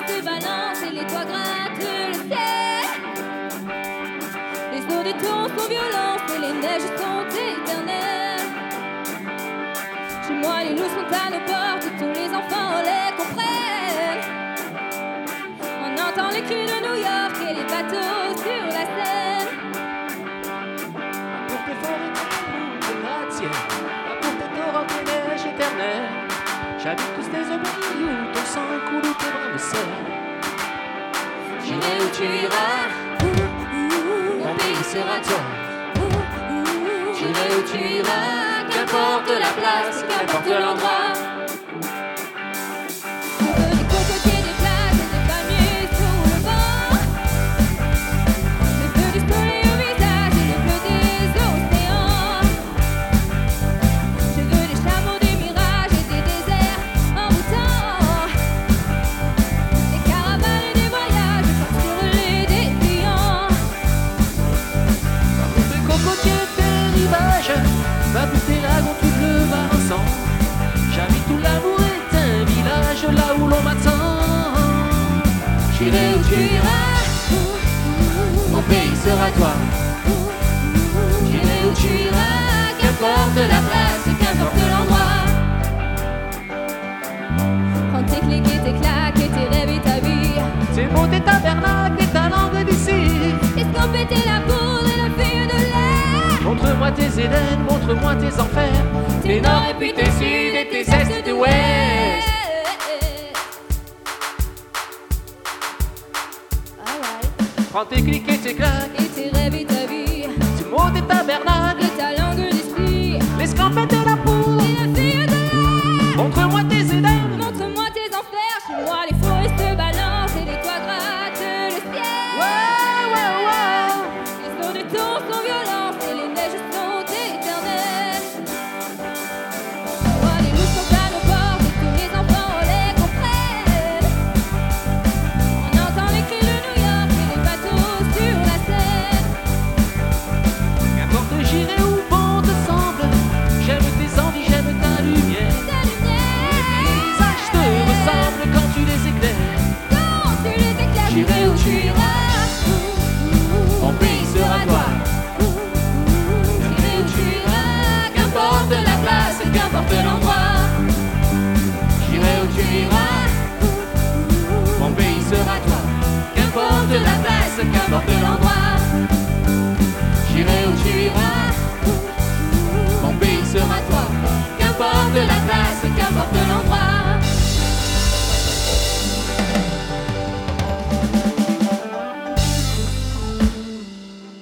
se balancent et les toits grattent le ciel. Les eaux des tours sont violentes et les neiges sont éternelles. Chez moi les loups sont à nos portes et tous les enfants les comprennent. On entend les cris de New York et les bateaux sur la Seine. Pour tes forêts de gratte-ciel, pour tes torrents de neige éternelle, j'habite tous tes abris où ton sang coule, où tes bras me serrent. J'irai où tu iras, mon pays sera toi. J'irai où tu iras, qu'importe la place, qu'importe l'endroit. On veut des cocotiers, des plages et des palmiers sous le vent. Le feu du soleil au visage et le bleu des océans. Je veux des chameaux, des mirages et des déserts envoûtants. Des caravanes et des voyages sur les défiants. Pour tes cocotiers, tes rivages, va pour tes lagons, tout le Balançon. J'habite où l'amour est un village, là où l'on m'attend. J'irai où tu iras, mon pays sera toi. J'irai où tu iras, qu'importe la place et qu'importe l'endroit. Prends tes clics et tes claques et tes rêves et ta vie. Tes mots, tes tabernacles et ta langue d'ici. Escamper tes la poudre et la fille de l'air. Montre-moi tes Éden, montre-moi tes enfers, tes nord et puis tes sud et tes est et tes ouest. Prends tes clics et tes claques, Et tes rêves et ta vie, tes mots, tes tabernacles, et ta langue d'esprit, l'escampette et la poudre. et la fille de l'air. Montre-moi tes Éden, Montre-moi tes enfers, chez moi les forêts se balancent et les toits grattent le ciel. wow, wow, wow. Les eaux des tours sont violentes et les neiges sont éternelles. Moi les loups sont à nos portes et tous les enfants les comprennent. On entend les cris de New York et les bateaux sur la Seine. Qu'importe j'irai où bon te semble, j'aime tes envies, j'aime ta lumière. Ta lumière, Les paysages te ressemblent quand tu les éclaires. quand tu les éclaires, J'irai où tu iras, mon pays sera toi. J'irai où tu iras, qu'importe la place et qu'importe l'endroit. J'irai où tu iras, mon pays sera toi. Qu'importe la place, qu'importe l'endroit. J'irai où tu iras, mon pays sera toi. Qu'importe la place, qu'importe